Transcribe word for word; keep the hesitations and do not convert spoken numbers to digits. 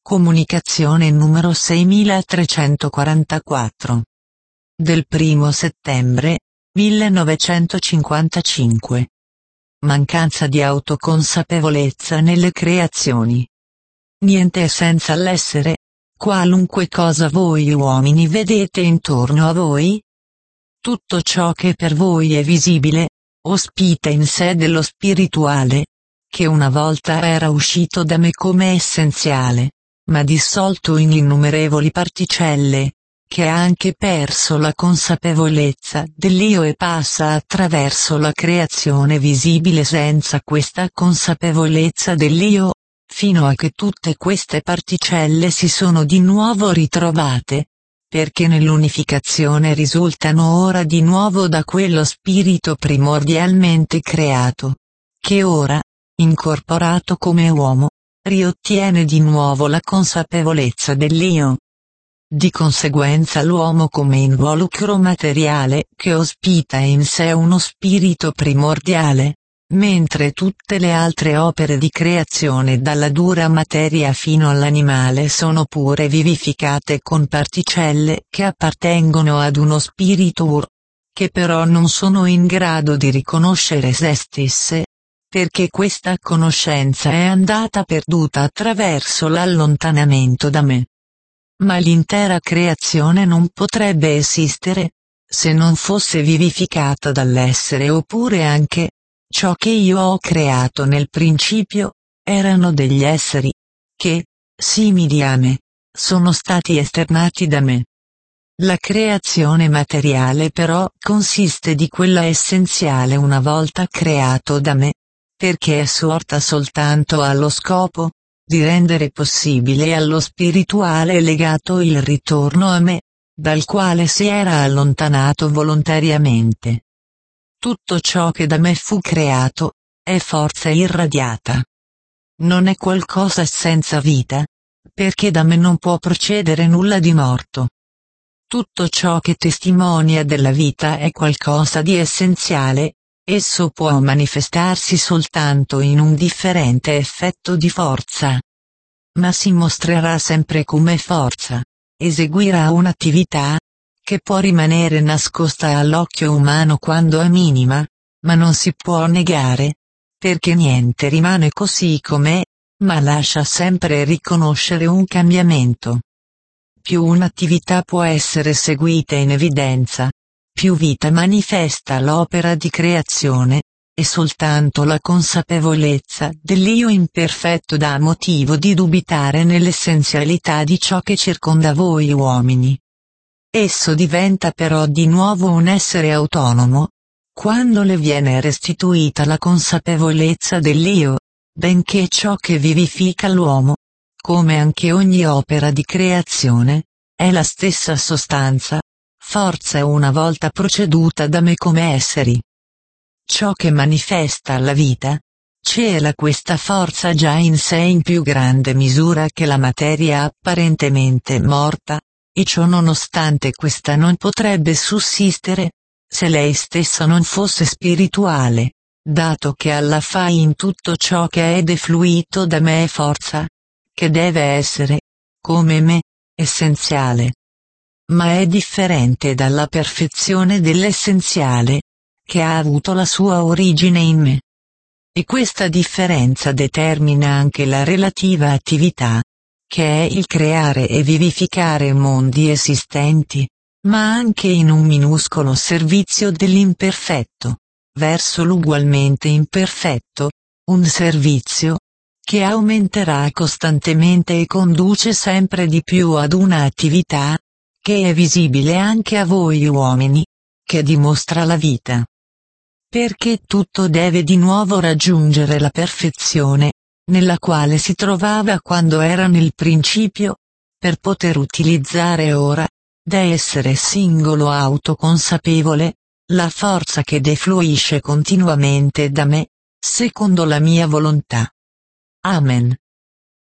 Comunicazione numero seimilatrecentoquarantaquattro. Del primo settembre, millenovecentocinquantacinque. Mancanza di autoconsapevolezza nelle creazioni. Niente è senza l'essere. Qualunque cosa voi uomini vedete intorno a voi, tutto ciò che per voi è visibile, ospita in sé dello spirituale, che una volta era uscito da me come essenziale, ma dissolto in innumerevoli particelle, che ha anche perso la consapevolezza dell'io e passa attraverso la creazione visibile senza questa consapevolezza dell'io, fino a che tutte queste particelle si sono di nuovo ritrovate, perché nell'unificazione risultano ora di nuovo da quello spirito primordialmente creato, che ora, incorporato come uomo, riottiene di nuovo la consapevolezza dell'io. Di conseguenza l'uomo come involucro materiale che ospita in sé uno spirito primordiale, mentre tutte le altre opere di creazione dalla dura materia fino all'animale sono pure vivificate con particelle che appartengono ad uno spirito ur, che però non sono in grado di riconoscere se stesse, perché questa conoscenza è andata perduta attraverso l'allontanamento da me. Ma l'intera creazione non potrebbe esistere, se non fosse vivificata dall'essere oppure anche, ciò che io ho creato nel principio, erano degli esseri, che, simili a me, sono stati esternati da me. La creazione materiale però consiste di quella essenziale una volta creato da me, perché è sorta soltanto allo scopo di rendere possibile allo spirituale legato il ritorno a me, dal quale si era allontanato volontariamente. Tutto ciò che da me fu creato, è forza irradiata. Non è qualcosa senza vita, perché da me non può procedere nulla di morto. Tutto ciò che testimonia della vita è qualcosa di essenziale, esso può manifestarsi soltanto in un differente effetto di forza. Ma si mostrerà sempre come forza, eseguirà un'attività, che può rimanere nascosta all'occhio umano quando è minima, ma non si può negare, perché niente rimane così com'è, ma lascia sempre riconoscere un cambiamento. Più un'attività può essere seguita in evidenza, più vita manifesta l'opera di creazione, e soltanto la consapevolezza dell'io imperfetto dà motivo di dubitare nell'essenzialità di ciò che circonda voi uomini. Esso diventa però di nuovo un essere autonomo, quando le viene restituita la consapevolezza dell'io, benché ciò che vivifica l'uomo, come anche ogni opera di creazione, è la stessa sostanza, forza una volta proceduta da me come esseri. Ciò che manifesta la vita, cela questa forza già in sé in più grande misura che la materia apparentemente morta, e ciò nonostante questa non potrebbe sussistere, se lei stessa non fosse spirituale, dato che alla fai in tutto ciò che è defluito da me è forza, che deve essere, come me, essenziale. Ma è differente dalla perfezione dell'essenziale, che ha avuto la sua origine in me. E questa differenza determina anche la relativa attività, che è il creare e vivificare mondi esistenti, ma anche in un minuscolo servizio dell'imperfetto, verso l'ugualmente imperfetto, un servizio, che aumenterà costantemente e conduce sempre di più ad una attività, che è visibile anche a voi uomini, che dimostra la vita. Perché tutto deve di nuovo raggiungere la perfezione, nella quale si trovava quando era nel principio, per poter utilizzare ora, da essere singolo autoconsapevole, la forza che defluisce continuamente da me, secondo la mia volontà. Amen.